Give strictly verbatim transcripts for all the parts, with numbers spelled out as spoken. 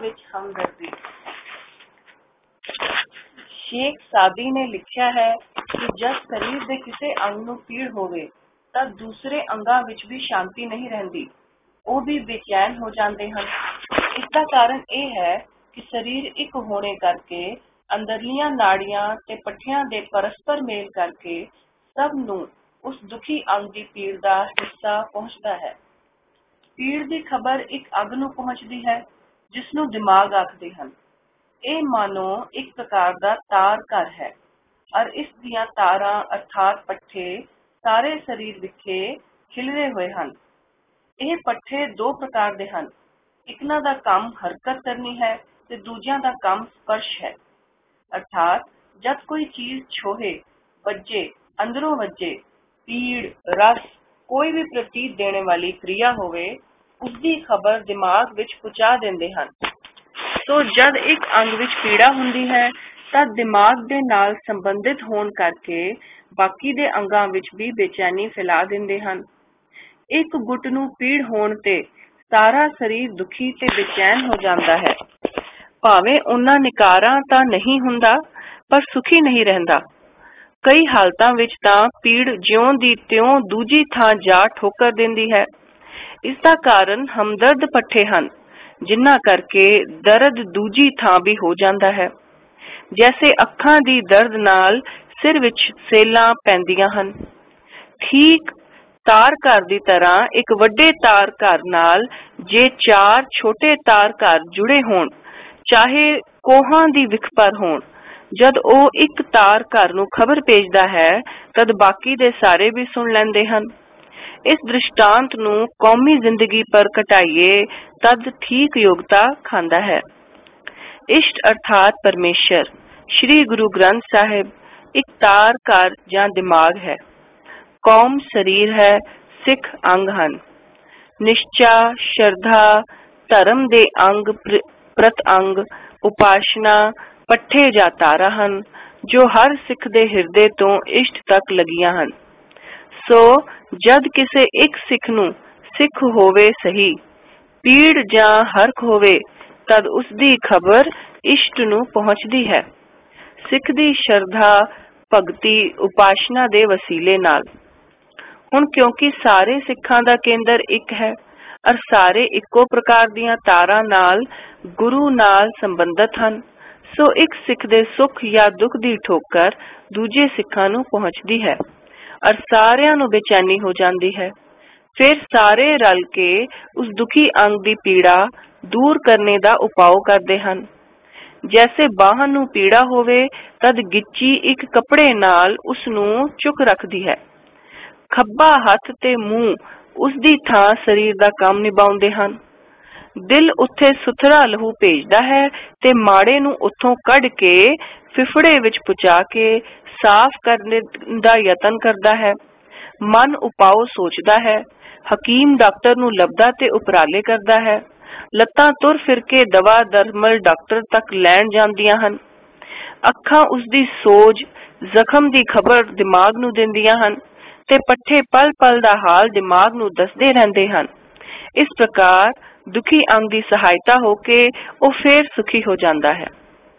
ਵਿੱਚ ਹਮਦਰਦੀ। ਸ਼ੇਖ ਸਾਦੀ ਨੇ ਲਿਖਿਆ ਹੈ ਕਿ ਜਦ ਸਰੀਰ ਦੇ ਕਿਸੇ ਅੰਗ ਨੂੰ ਪੀੜ ਹੋਵੇ ਤਾਂ ਦੂਸਰੇ ਅੰਗਾਂ ਵਿੱਚ ਵੀ ਸ਼ਾਂਤੀ ਨਹੀਂ ਰਹਿੰਦੀ, ਉਹ ਵੀ ਬੇਚੈਨ ਹੋ ਜਾਂਦੇ ਹਨ। ਇਸ ਦਾ ਕਾਰਨ ਇਹ ਹੈ ਕਿ ਸਰੀਰ ਇੱਕ ਹੋਣੇ ਕਰਕੇ ਅੰਦਰਲੀਆਂ ਨਾੜੀਆਂ ਤੇ ਪੱਠਿਆਂ ਦੇ ਪਰਸਪਰ ਮੇਲ ਕਰਕੇ ਸਭ ਨੂੰ ਉਸ ਦੁਖੀ ਅੰਗ ਦੀ ਪੀੜ ਦਾ ਹਿੱਸਾ ਪਹੁੰਚਦਾ ਹੈ। ਪੀੜ ਦੀ ਖਬਰ ਇੱਕ ਅੱਗ ਨੂੰ ਪਹੁੰਚਦੀ ਹੈ ਜਿਸ ਨੂੰ ਦਿਮਾਗ ਆਖਦੇ ਹਨ। ਇਹ ਮਾਨੋ ਇੱਕ ਪ੍ਰਕਾਰ ਦਾ ਤਾਰ ਘਰ ਹੈ ਔਰ ਇਸ ਦੀਆਂ ਤਾਰਾਂ ਅਰਥਾਤ ਪੱਠੇ ਸਾਰੇ ਸਰੀਰ ਵਿਖੇ ਖਿਲਰੇ ਹੋਏ ਹਨ। ਇਹ ਪੱਠੇ ਦੋ ਪ੍ਰਕਾਰ ਦੇ ਹਨ, ਇੱਕਨਾਂ ਦਾ ਕੰਮ ਹਰਕਤ ਕਰਨੀ ਹੈ ਤੇ ਦੂਜਿਆਂ ਦਾ ਕੰਮ ਸਪਰਸ਼ ਹੈ। ਅਰਥਾਤ ਜਦ ਕੋਈ ਚੀਜ਼ ਛੋਹੇ, ਵੱਜੇ, ਅੰਦਰੋਂ ਵੱਜੇ, ਪੀੜ, ਰਸ, ਕੋਈ ਵੀ ਪ੍ਰਤੀਤ ਦੇਣੇ ਵਾਲੀ क्रिया ਹੋਵੇ, ਉਸਦੀ ਖਬਰ ਦਿਮਾਗ ਵਿੱਚ ਪਹੁੰਚਾ ਦਿੰਦੇ ਹਨ। ਸੋ ਜਦ ਇੱਕ ਅੰਗ ਵਿੱਚ ਪੀੜਾ ਹੁੰਦੀ ਹੈ ਤਾਂ ਦਿਮਾਗ ਦੇ ਨਾਲ ਸੰਬੰਧਿਤ ਹੋਣ ਕਰਕੇ ਬਾਕੀ ਦੇ ਅੰਗਾਂ ਵਿੱਚ ਵੀ ਬੇਚੈਨੀ ਫੈਲਾ ਦਿੰਦੇ ਹਨ। ਇੱਕ ਗੁੱਟ ਨੂੰ ਪੀੜ ਹੋਣ ਤੇ ਸਾਰਾ ਸਰੀਰ ਦੁਖੀ ਤੇ ਬੇਚੈਨ ਹੋ ਜਾਂਦਾ ਹੈ। ਭਾਵੇਂ ਉਹਨਾਂ ਨਿਕਾਰਾਂ ਤਾਂ ਨਹੀਂ ਹੁੰਦਾ ਪਰ ਸੁਖੀ ਨਹੀਂ ਰਹਿੰਦਾ। ਕਈ ਹਾਲਤਾਂ ਵਿੱਚ ਤਾਂ ਪੀੜ ਜਿਉਂ ਦੀ ਤਿਉਂ ਦੂਜੀ ਥਾਂ ਜਾ ਠੋਕਰ ਦਿੰਦੀ ਹੈ। ਇਸ ਦਾ ਕਾਰਨ ਹਮਦਰਦ ਪੱਠੇ ਹਨ, ਜਿਨ੍ਹਾਂ ਕਰਕੇ ਦਰਦ ਦੂਜੀ ਥਾਂ ਵੀ ਹੋ ਜਾਂਦਾ ਹੈ। ਜੈਸੇ ਅੱਖਾਂ ਦੀ ਦਰਦ ਨਾਲ ਸਿਰ ਵਿੱਚ ਸੇਲਾਂ ਪੈਂਦੀਆਂ ਹਨ, ਠੀਕ ਤਾਰ ਘਰ ਦੀ ਤਰ੍ਹਾਂ ਇੱਕ ਵੱਡੇ ਤਾਰ ਘਰ ਨਾਲ ਜੇ ਚਾਰ ਛੋਟੇ ਤਾਰ ਘਰ ਜੁੜੇ ਹੋਣ, ਚਾਹੇ ਕੋਹਾਂ ਦੀ ਵਿਖਪਰ ਹੋਣ, ਜਦ ਉਹ ਇੱਕ ਤਾਰ ਘਰ ਨੂੰ ਖਬਰ ਭੇਜਦਾ ਹੈ ਤਦ ਬਾਕੀ ਦੇ ਸਾਰੇ ਵੀ ਸੁਣ ਲੈਂਦੇ ਹਨ। ਇਸ ਦ੍ਰਿਸ਼ਟਾਂਤ ਨੂੰ ਕੌਮੀ ਜ਼ਿੰਦਗੀ ਪਰ ਘਟਾਈਏ ਤਦ ਠੀਕ ਯੋਗਤਾ ਖਾਂਦਾ ਹੈ। ਇਸ਼ਟ ਅਰਥਾਤ ਪਰਮੇਸ਼ਰ ਸ਼੍ਰੀ ਗੁਰੂ ਗ੍ਰੰਥ ਸਾਹਿਬ ਇੱਕ ਤਾਰ ਘਰ ਜਾਂ ਦਿਮਾਗ ਹੈ। ਕੌਮ ਸਰੀਰ ਹੈ, ਸਿੱਖ ਅੰਗ ਹਨ। ਨਿਸ਼ਚਾ, ਸ਼ਰਧਾ, ਧਰਮ ਦੇ ਅੰਗ ਪ੍ਰਤ ਅੰਗ, ਉਪਾਸ਼ਨਾ, ਪੱਠੇ ਜਾਂ ਤਾਰਾਂ ਹਨ ਜੋ ਹਰ ਸਿੱਖ ਦੇ ਹਿਰਦੇ ਤੋਂ ਇਸ਼ਟ ਤੱਕ ਲੱਗੀਆਂ ਹਨ। ਸੋ ਜਦ ਕਿਸੇ ਇੱਕ ਸਿੱਖ ਨੂੰ ਸਿੱਖ ਹੋਵੇ ਸਹੀ, ਪੀੜ ਜਾਂ ਹਰਖ ਹੋਵੇ ਤਦ ਉਸਦੀ ਖਬਰ ਇਸ਼ਟ ਨੂੰ ਪਹੁੰਚਦੀ ਹੈ, ਸਿੱਖ ਦੀ ਸ਼ਰਧਾ, ਭਗਤੀ, ਉਪਾਸ਼ਨਾ ਦੇ ਵਸੀਲੇ ਨਾਲ। ਹੁਣ ਕਿਉਂਕਿ ਸਾਰੇ ਸਿੱਖਾਂ ਦਾ ਕੇਂਦਰ ਇੱਕ ਹੈ ਔਰ ਸਾਰੇ ਇੱਕੋ ਪ੍ਰਕਾਰ ਦੀਆਂ ਤਾਰਾਂ ਨਾਲ ਗੁਰੂ ਨਾਲ ਸੰਬੰਧਿਤ ਹਨ, ਸੋ ਇੱਕ ਸਿੱਖ ਦੇ ਸੁੱਖ ਜਾਂ ਦੁੱਖ ਦੀ ਠੋਕਰ ਦੂਜੇ ਸਿੱਖਾਂ ਨੂੰ ਪਹੁੰਚਦੀ ਹੈ ਔਰ ਸਾਰਿਆਂ ਨੂੰ ਬੇਚੈਨੀ ਹੋ ਜਾਂਦੀ ਹੈ। ਫਿਰ ਸਾਰੇ ਰਲ ਕੇ ਉਸ ਦੁਖੀ ਅੰਗ ਦੀ ਪੀੜਾ ਦੂਰ ਕਰਨੇ ਦਾ ਉਪਾਅ ਕਰਦੇ ਹਨ। ਜੈਸੇ ਬਾਂਹ ਨੂੰ ਪੀੜਾ ਹੋਵੇ ਤਦ ਗਿੱਚੀ ਇੱਕ ਕੱਪੜੇ ਨਾਲ ਉਸ ਨੂੰ ਚੁੱਕ ਰੱਖਦੀ ਹੈ। ਖੱਬਾ ਹੱਥ ਤੇ ਮੂੰਹ ਉਸ ਦੀ ਥਾਂ ਸਰੀਰ ਦਾ ਕੰਮ ਨਿਭਾਉਂਦੇ ਹਨ। ਦਿਲ ਉੱਥੇ ਸੁਥਰਾ ਲਹੂ ਭੇਜਦਾ ਹੈ ਤੇ ਮਾੜੇ ਨੂੰ ਉੱਥੋਂ ਕੱਢ ਕੇ ਫਿਫੜੇ ਵਿੱਚ ਪਹੁੰਚਾ ਕੇ ਸਾਫ਼ ਕਰਨ ਦਾ ਯਤਨ ਕਰਦਾ ਹੈ। ਮਨ ਉਪਾਅ ਸੋਚਦਾ ਹੈ, ਹਕੀਮ ਡਾਕਟਰ ਨੂੰ ਲੱਭਦਾ ਤੇ ਉਪਰਾਲੇ ਕਰਦਾ ਹੈ। ਲੱਤਾਂ ਤੁਰ ਫਿਰ ਕੇ ਦਵਾ ਦਰਮਲ ਡਾਕਟਰ ਤੱਕ ਲੈਣ ਜਾਂਦੀਆਂ ਹਨ। ਅੱਖਾਂ ਉਸਦੀ ਸੋਜ, ਜ਼ਖਮ ਦੀ ਖਬਰ ਦਿਮਾਗ ਨੂੰ ਦਿੰਦੀਆਂ ਹਨ ਤੇ ਪੱਠੇ ਪਲ ਪਲ ਦਾ ਹਾਲ ਦਿਮਾਗ ਨੂੰ ਦੱਸਦੇ ਰਹਿੰਦੇ ਹਨ। ਇਸ ਪ੍ਰਕਾਰ ਦੁਖੀ ਅੰਗ ਦੀ ਸਹਾਇਤਾ ਹੋ ਕੇ ਉਹ ਫੇਰ ਸੁਖੀ ਹੋ ਜਾਂਦਾ ਹੈ।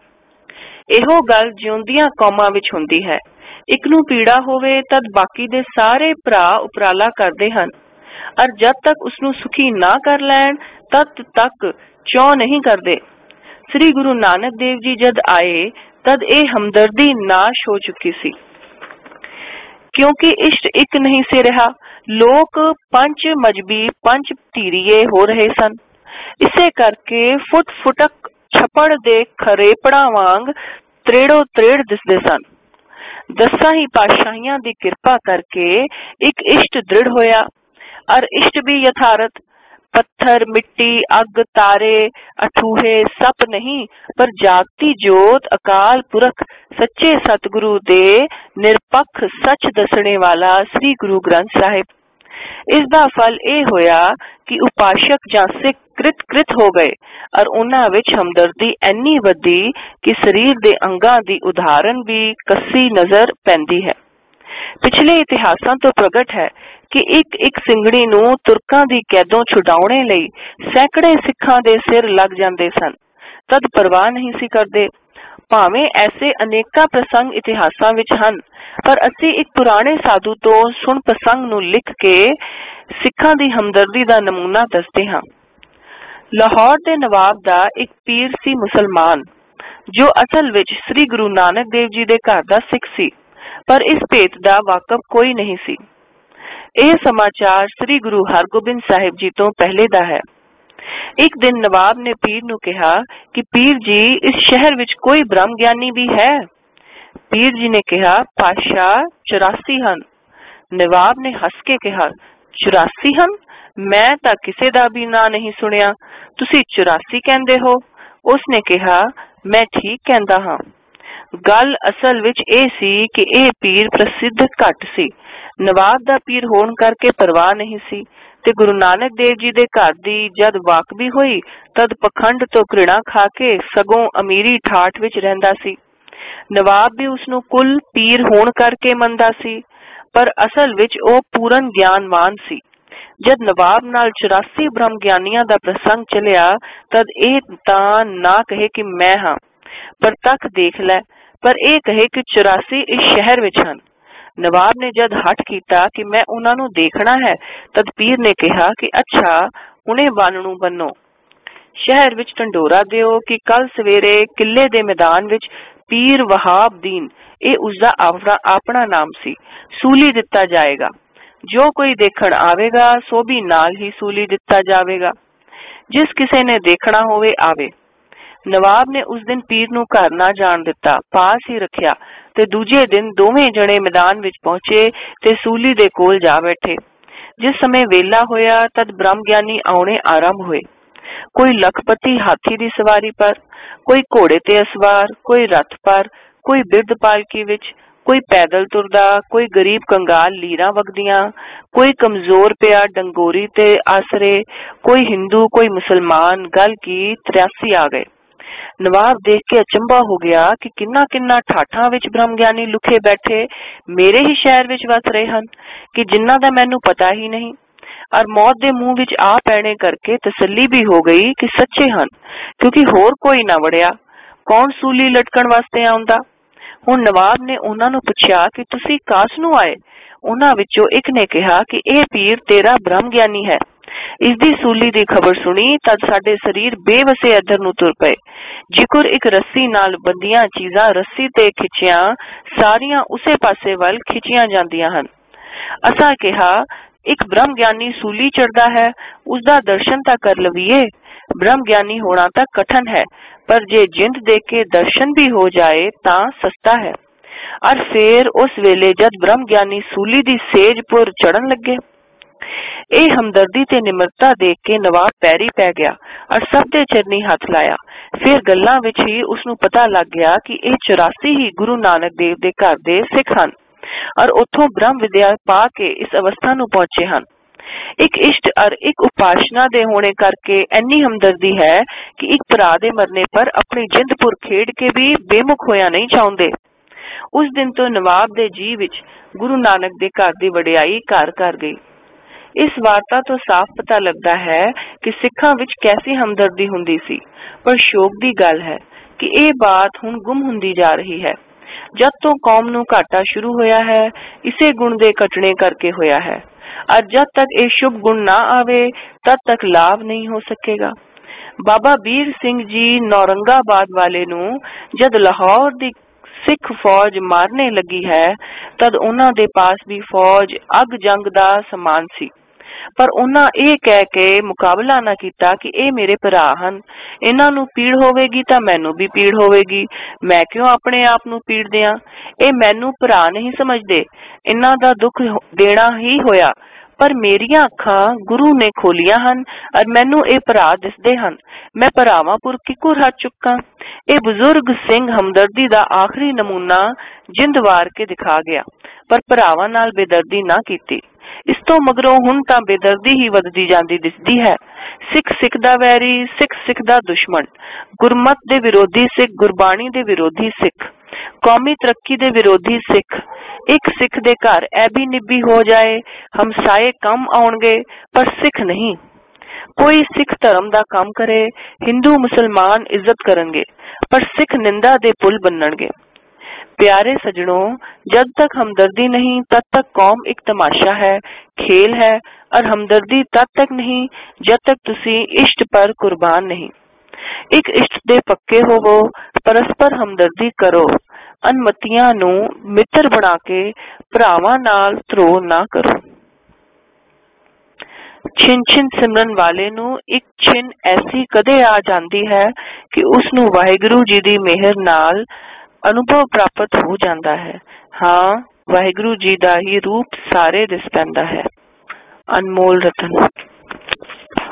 ਇਹੋ ਗੱਲ ਜਿਉਂਦੀਆਂ ਕੌਮਾਂ ਵਿੱਚ ਹੁੰਦੀ ਹੈ। ਇੱਕ ਨੂੰ ਪੀੜਾ ਹੋਵੇ ਤਦ ਬਾਕੀ ਦੇ ਸਾਰੇ ਭਰਾ ਉਪਰਾਲਾ ਕਰਦੇ ਹਨ ਔਰ ਜਦ ਤੱਕ ਉਸਨੂੰ ਸੁਖੀ ਨਾ ਕਰ ਲੈਣ ਤਦ ਤੱਕ ਚੌਂ ਨਹੀਂ ਕਰਦੇ। ਸ੍ਰੀ ਗੁਰੂ ਨਾਨਕ ਦੇਵ ਜੀ ਜਦ ਆਏ ਤਦ ਇਹ ਹਮਦਰਦੀ ਨਾਸ਼ ਹੋ ਚੁੱਕੀ ਸੀ, ਕਿਉਂਕਿ ਇਸ਼ਟ ਇੱਕ ਨਹੀਂ ਸੀ ਰਿਹਾ। ਲੋਕ ਪੰਜ ਮਜਬੀ ਪੰਜ ਧੀਰੀਏ ਹੋ ਰਹੇ ਸਨ। ਇਸੇ ਕਰਕੇ ਫੁੱਟ ਫੁਟਕ ਛੱਪੜ ਦੇ ਖਰੇਪੜਾਂ ਵਾਂਗ ਤਰੇੜੋ ਤਰੇੜ ਦਿਸਦੇ ਸਨ। ਦਸਾਂ ਹੀ ਪਾਤਸ਼ਾਹੀਆਂ ਦੀ ਕਿਰਪਾ ਕਰਕੇ ਇੱਕ ਇਸ਼ਟ ਦ੍ਰਿੜ ਹੋਇਆ ਔਰ ਇਸ਼ਟ ਵੀ ਯਥਾਰਥ ਪੱਥਰ, ਮਿੱਟੀ, ਅੱਗ, ਤਾਰੇ, ਅਠੂਹੇ ਸੱਪ ਨਹੀਂ ਪਰ ਜਾਗਤੀ ਜੋਤ ਅਕਾਲ ਪੁਰਖ ਸੱਚੇ ਸਤਿਗੁਰੂ ਦੇ ਨਿਰਪੱਖ ਸੱਚ ਦੱਸਣੇ ਵਾਲਾ ਸ੍ਰੀ ਗੁਰੂ ਗ੍ਰੰਥ ਸਾਹਿਬ। ਇਸ ਦਾ ਫਲ ਇਹ ਹੋਇਆ ਕਿ ਉਪਾਸ਼ਕ ਜਾਂ ਸਿੱਖ ਕ੍ਰਿਤ ਕ੍ਰਿਤ ਹੋ ਗਏ ਔਰ ਉਹਨਾਂ ਵਿੱਚ ਹਮਦਰਦੀ ਇੰਨੀ ਵਧੀ ਕਿ ਸਰੀਰ ਦੇ ਅੰਗਾਂ ਦੀ ਉਦਾਹਰਨ ਵੀ ਕੱਸੀ ਨਜ਼ਰ ਪੈਂਦੀ ਹੈ। ਪਿਛਲੇ ਇਤਿਹਾਸਾਂ ਤੋਂ ਪ੍ਰਗਟ ਹੈ ਕਿ ਇੱਕ ਇੱਕ ਸਿੰਘਣੀ ਨੂੰ ਤੁਰਕਾਂ ਦੀ ਕੈਦੋਂ ਛੁਡਾਉਣੇ ਲਈ ਸੈਂਕੜੇ ਸਿੱਖਾਂ ਦੇ ਸਿਰ ਲੱਗ ਜਾਂਦੇ ਸਨ तद परवाह नहीं सी करदे। भावें ऐसे अनेका प्रसंग इतिहासां विच हन, पर असी एक पुराने साधु तो सुन प्रसंग नूं लिख के सिखां दी हमदर्दी दा नमूना दसदे हां। लाहौर दे नवाब दा एक पीर सी मुसलमान, जो असल विच श्री गुरु नानक देव जी दे घर दा सिख सी, पर इस भेत दा वाकफ कोई नहीं सी। यह समाचार श्री गुरु हरगोबिंद साहिब जी तो पहले दा है। एक दिन नवाब ने पीर नूं कहा कि पीर जी, इस शहर विच कोई ब्रह्म ज्ञानी भी है? पीर जी ने कहा, पातशाह चौरासी हन। नवाब ने हस के कहा, चौरासी हन? मैं तां किसे दा भी ना नहीं सुनिया, तुसी चौरासी कहंदे हो? उसने कहा, मैं ठीक कहंदा हां। गल असल विच ए सी कि ए पीर प्रसिद्ध घट सी। नवाब दा पीर होण करके परवाह नहीं सी, ते गुरु नानक देव जी दे घर दी जद वाकबी होई तद पखंड तो घृणा खा के सगों अमीरी ठाठ विच रहिंदा सी। नवाब भी उसनूं कुल पीर होण करके मनदा सी, पर असल विच ओ पूਰਨ ज्ञानवान सी। जद नवाब नाल चौरासी ब्रह्म ज्ञानियां दा प्रसंग चलिया तद ए तां ना कहे कि मैं हां, पर तक देख लै, पर ए कहे कि चौरासी इस शहर विच हन। नवाब ने जद हट कीता कि मैं उन्हां नूं देखना है, तद पीर ने कहा कि अच्छा, हुणे बानणू बन्नो, शहर विच ढंडोरा दिओ कि कल सवेरे किले दे मैदान विच पीर वहाब दीन, ए उसदा अपना अपना नाम सी, सूली दिता जाएगा। जो कोई देखण आवेगा सो भी नाल ही सूली दिता जावेगा। जिस किसे ने देखना होवे आवे। नवाब ने उस दिन पीर नूं घर ना जाण दिता, पास ही रखिया, ते दूजे दिन दोवें जणे मैदान विच पहुंचे ते सूली दे कोल जा बैठे। जिस समय वेला होया तद ब्रह्म ज्ञानी आउणे आरंभ होए। कोई लखपति हाथी दी सवारी पर, कोई घोड़े ते असवार, कोई रथ पर, कोई बिरध पालकी विच, कोई पैदल तुरदा, कोई गरीब कंगाल लीरा वगदियां, कोई कमजोर पिया डंगोरी ते आसरे, कोई हिंदू कोई मुसलमान, गल की त्रियासी आ गए। नवाब देख के अचंभा हो गया कि किन्ना किन्ना ठाठा विच ब्रह्म ज्ञानी लुखे बैठे मेरे ही शहर विच वस रहे हन कि जिन्ना दा मैनू पता ही नहीं। और मौत दे मुंह विच आ पैने करके तसल्ली भी हो गई कि सच्चे हन, क्योंकि होर कोई ना वड़िया। कौन सूली लटकण वास्ते आउंदा? हुण नवाब ने उन्हां नूं पुछया कि तुसी कास नूं आए? उन्हां विचों एक ने कहा कि ए पीर तेरा ब्रह्म ज्ञानी है। इसदी सूली दी खबर सुनी तद साडे शरीर बेवसे इधर नूं तुर पए। जिकुर एक रस्सी नाल बंदियां चीजां रस्सी ते खिचियां सारियां उसे पासे वल खिचियां जांदियां हन। असां कहा, एक ब्रह्म ज्ञानी सूली चढ़दा है, उसदा दर्शन तां कर लवीए। ब्रह्म ज्ञानी होना तां कठन है, पर जे जिंद दे के दर्शन भी हो जाए तां सस्ता है। और फिर उस वेले जद ब्रह्म ज्ञानी सूली दी सेज पुर चढ़न लगे। ए हमदर्दी ते निमरता देख के नवाब पैरी पै गया और सब दे चरनी हथ लाया। फिर गल्लां विच ही उसनूं पता लग गया कि ए चौरासी ही गुरु नानक देव दे घर दे सिख हन और उथों ब्रह्म विद्या पा के इस अवस्था नूं पहुंचे हन। एक इष्ट और एक उपासना दे होने करके इन्नी हमदर्दी है कि एक भरा दे मरने पर अपनी जिंद पुर खेड के भी बेमुख होया नहीं चाहुंदे। उस दिन तो नवाब दे जी विच गुरु नानक दे घर दी वडियाई घर कर गई। इस वार्ता तो साफ पता लगता है कि सिखां विच कैसी हमदर्दी हुंदी सी, पर शोक दी गल है कि ये बात हुण गुम हुंदी जा रही है। जब तो कौम नूं घाटा शुरू होया है, इसे गुण दे कटने करके होया है, और जब तक ये शुभ गुण ना आवे तब तक लाभ नहीं हो सकेगा। बाबा बीर सिंह जी नौरंगाबाद वाले नूं जद लाहौर दी सिख फौज मारने लगी है तद उन्हां दे पास भी फौज अग जंग दा समान सी, पर उन्हां ये कह के मुकाबला ना कीता कि ए मेरे भरा हन, इन्हां नूं पीड़ होवेगी तां मैनू भी पीड़ होवेगी, मैं क्यों अपने आप नूं पीड़ दियां? ए मैनू भरा नहीं समझदे, इन्हां दा दुख देना ही होया, पर मेरियां अखां गुरु ने खोलियां हन और मैनू ए भरा दिसदे हन। मैं भरावां पुर किकुर हथ चुकां? ए बुजुर्ग सिंह हमदर्दी दा आखिरी नमूना जिंद वार के दिखा गया, पर भरावां नाल बेदर्दी ना कीती। इस तो मगरों हुण तां बेदर्दी ही वधदी जांदी दिसदी है। सिख सिख दा वैरी, सिख सिख दा दुश्मन, गुरमत दे विरोधी सिख, गुरबाणी दे विरोधी सिख, कौमी तरक्की दे विरोधी सिख। एक सिख दे घर ऐबी निब्बी हो जाए हमसाए कम आउणगे, पर सिख नहीं। ਕੋਈ ਸਿੱਖ ਧਰਮ ਦਾ ਕੰਮ ਕਰੇ, ਹਿੰਦੂ ਮੁਸਲमान इज्जत करनगे, पर सिख निंदा दे पुल बनणगे। प्यारे सजनों, जब तक हमदर्दी नहीं तब तक कौम एक तमाशा है, खेल है, और हमदर्दी तब तक नहीं जब तक तुसी इश्क पर कुर्बान नहीं। एक इश्क दे पक्के होवो, परस्पर हमदर्दी करो, अनमतियां नू मित्र बना के भरावां नाल ਧਰੋ ना करो। छिन छिन सिमरन वाले नू एक छिन ऐसी कदे आ जाती है कि उसनू वाहिगुरु जी दी मेहर नाल अनुभव प्राप्त हो जाता है। हाँ, वाहिगुरु जी दा ही रूप सारे दिस पैंदा है। अनमोल रतन।